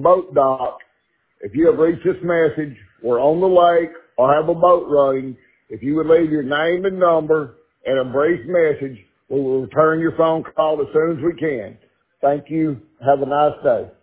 boat dock. If you have reached this message, we're on the lake or have a boat running. If you would leave your name and number and a brief message, we will return your phone call as soon as we can. Thank you. Have a nice day.